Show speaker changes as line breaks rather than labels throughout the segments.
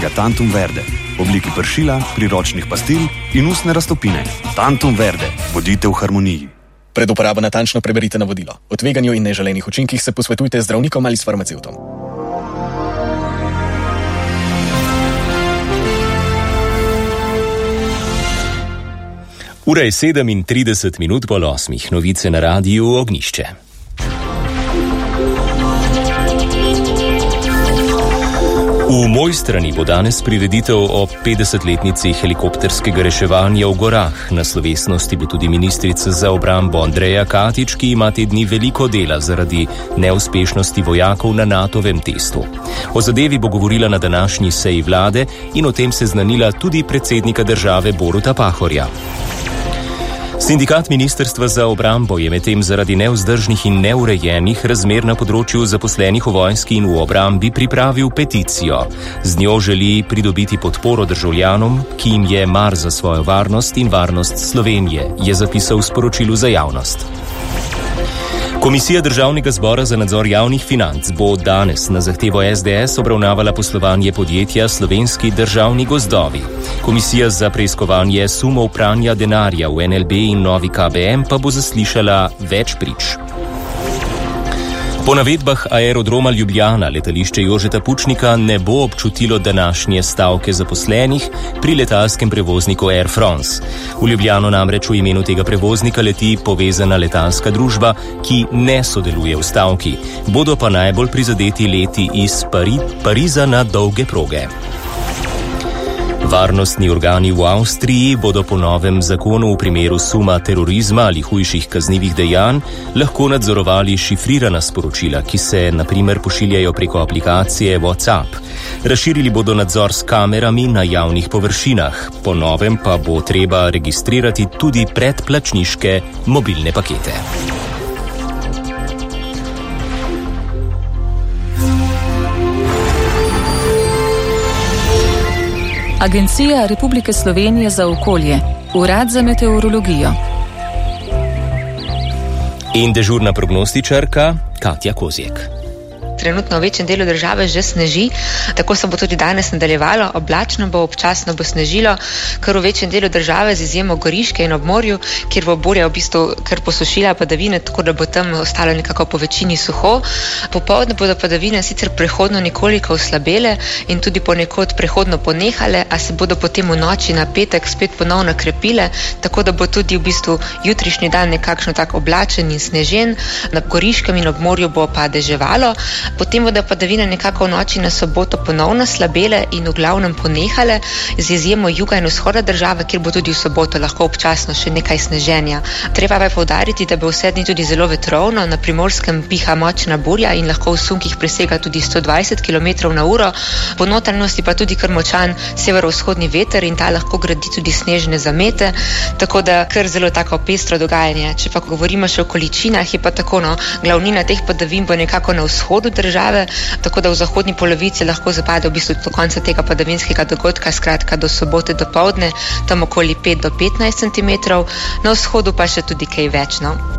Tantum Verde v obliki pršila, priročnih pastil in ustne raztopine. Tantum Verde, bodite v harmoniji.
Pred uporabo natančno preberite navodilo. O tveganju in neželenih učinkih se posvetujte z zdravnikom ali s farmacevtom.
Ura je 37 po 8. Novice na radiju Ognjišče. V Mojstrani bo danes prireditev o 50-letnici helikopterskega reševanja v gorah. Na slovesnosti bo tudi ministrica za obrambo Andreja Katič, ki ima te dni veliko dela zaradi neuspešnosti vojakov na NATO-vem testu. O zadevi bo govorila na današnji seji vlade in o tem seznanila tudi predsednika države Boruta Pahorja. Sindikat Ministrstva za obrambo je medtem zaradi nevzdržnih in neurejenih razmer na področju zaposlenih v vojski in v obrambi pripravil peticijo. Z njo želi pridobiti podporo državljanom, ki jim je mar za svojo varnost in varnost Slovenije, je zapisal v sporočilu za javnost. Komisija Državnega zbora za nadzor javnih financ bo danes na zahtevo SDS obravnavala poslovanje podjetja Slovenski državni gozdovi. Komisija za preiskovanje sumov pranja denarja v NLB in Novi KBM pa bo zaslišala več prič. Po navedbah Aerodroma Ljubljana letališče Jožeta Pučnika ne bo občutilo današnje stavke zaposlenih pri letalskem prevozniku Air France. V Ljubljano namreč v imenu tega prevoznika leti povezana letalska družba, ki ne sodeluje v stavki. Bodo pa najbolj prizadeti leti iz Pariza na dolge proge. Varnostni organi v Avstriji bodo po novem zakonu v primeru suma terorizma ali hujših kaznivih dejanj lahko nadzorovali šifrirana sporočila, ki se na primer pošiljajo preko aplikacije WhatsApp. Razširili bodo nadzor s kamerami na javnih površinah. Po novem pa bo treba registrirati tudi predplačniške mobilne pakete.
Agencija Republike Slovenije za okolje, Urad za meteorologijo.
In dežurna prognostičarka Katja Kozjek.
Trenutno v večjem delu države že sneži, tako se bo tudi danes nadaljevalo, oblačno bo, občasno bo snežilo, kar v večjem delu države z izjemo Goriške in ob morju, kjer bo burja v bistvu kar posušila padavine, tako da bo tam ostalo nekako po večini suho. Popoldne bodo padavine sicer prehodno nekoliko oslabele in tudi ponekod prehodno ponehale, a se bodo potem v noči na petek spet ponovno krepile, tako da bo tudi v bistvu jutrišnji dan nekakšno tak oblačen in snežen, na Goriškem in ob morju bo pa deževalo. Potem bodo padavine nekako v noči na soboto ponovno slabele in v glavnem ponehale, z izjemo juga in vzhoda države, kjer bo tudi v soboto lahko občasno še nekaj sneženja. Treba pa je poudariti, da bo vse dni tudi zelo vetrovno, na Primorskem piha močna burja in lahko v sunkih presega tudi 120 km/h, po notranjosti pa tudi kar močan severovzhodni veter in ta lahko gradi tudi snežne zamete, tako da kar zelo tako pestro dogajanje. Če pa govorimo še o količinah, je pa tako, glavnina teh padavin bo nekako na vzhodu države, tako da v zahodni polovici lahko zapade v bistvu do konca tega padavinskega dogodka, skratka do sobote do povdne, tam okoli 5 do 15 cm, na vzhodu pa še tudi kaj več.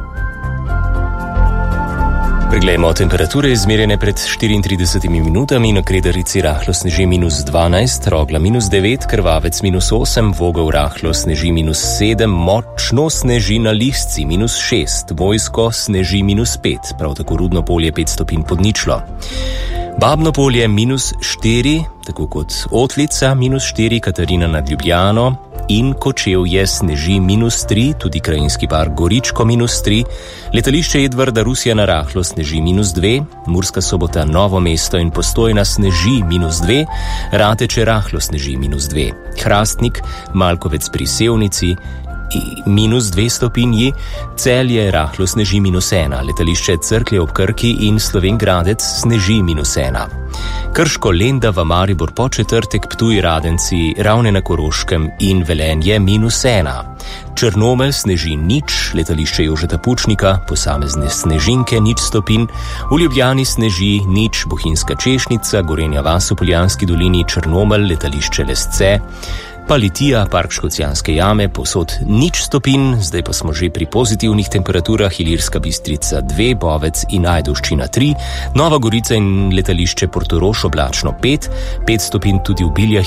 Preglejmo temperature izmerjene pred 34 minutami. Na Kredarici rahlo sneži -12, Rogla -9, Krvavec -8, Vogel rahlo sneži -7, močno sneži na Lisci -6, Vojsko sneži -5, prav tako Rudno polje 5 stopinj pod ničlo. Babno polje -4, tako kot Otlica -4, Katarina nad Ljubljano in Kočevje sneži -3, tudi krajinski park Goričko -3, letališče Edvarda Rusjana rahlo sneži -2, Murska Sobota, Novo mesto in Postojna sneži -2, Rateče rahlo sneži -2, Hrastnik, Malkovec pri Sevnici -2 stopinji, Celje rahlo sneži -1, letališče Cerklje ob Krki in Slovenj Gradec sneži -1. Krško, Lendava, Maribor, Podčetrtek, Ptuj, Radenci, Ravne na Koroškem in Velenje -1. Črnomelj sneži 0, letališče Jožeta Pučnika, posamezne snežinke 0 stopinj, v Ljubljani sneži 0, Bohinjska Češnica, Gorenja vas v Poljanski dolini, Črnomelj, letališče Lesce, pa Litija, Park Škocjanske jame, povsod 0 stopinj, zdaj pa smo že pri pozitivnih temperaturah, Ilirska Bistrica 2, Bovec in Ajdovščina 3, Nova Gorica in letališče Portorož oblačno 5 stopinj tudi v Biljah